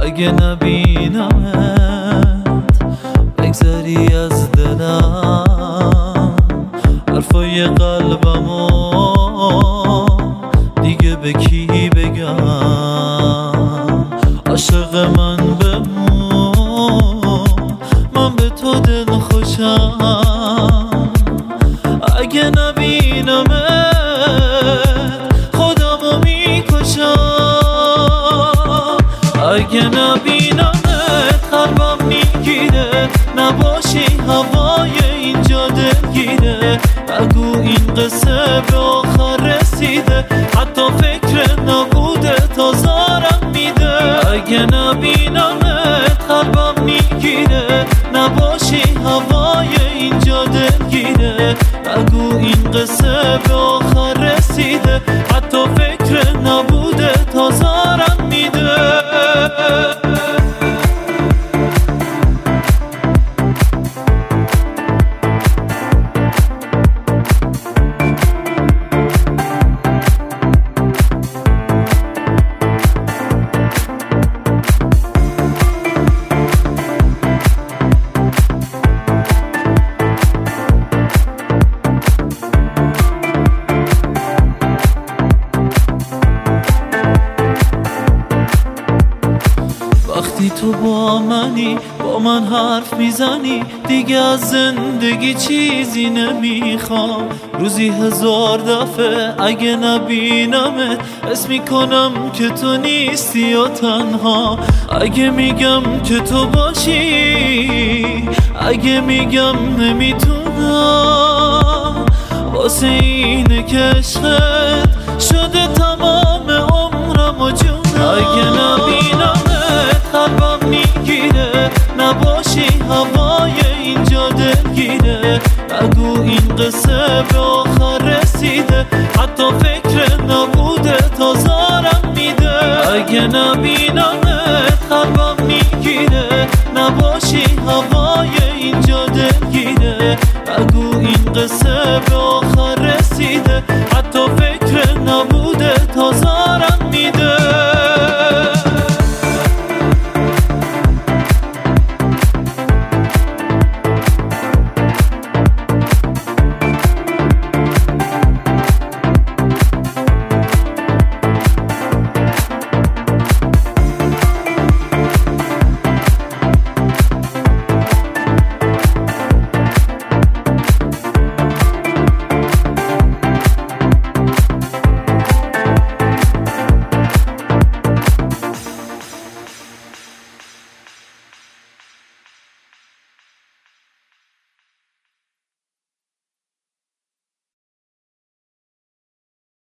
اگه نبینمت بگذری از دلم، حرفای قلبمو دیگه به کی بگم؟ عاشق من بمون، من به تو دل خوشم. اگه نبینمت خودمو میکشم. اگه نبینمت قلبم میگیره، نباشی هوای اینجا دلگیره. نگو این قصه به آخر رسیده، حتی فکر نبوده تا زارم میده. اگه نبینمت قلبم میگیره، نباشی هوای اینجا دلگیره. نگو این قصه به آخر رسیده، حتی فکر نبوده تا زارم میده. وقتی تو با منی، با من حرف میزنی، دیگه از زندگی چیزی نمیخوام. روزی 1000 دفعه اگه نبینمت حس میکنم که تو نیستی و تنها. اگه میگم که تو باشی، اگه میگم نمیتونم، واسه اینه که عشقت شده تمام عمرم و جونم. اگه نبینمت قلبم میگیره، نباشی هوای اینجا دلگیره. نگو این قصه به آخر رسیده، حتی فکر نبوده تا زارم میده. اگه نبینمت قلبم میگیره، نباشی هوای اینجا دلگیره. نگو این قصه به آخر رسیده،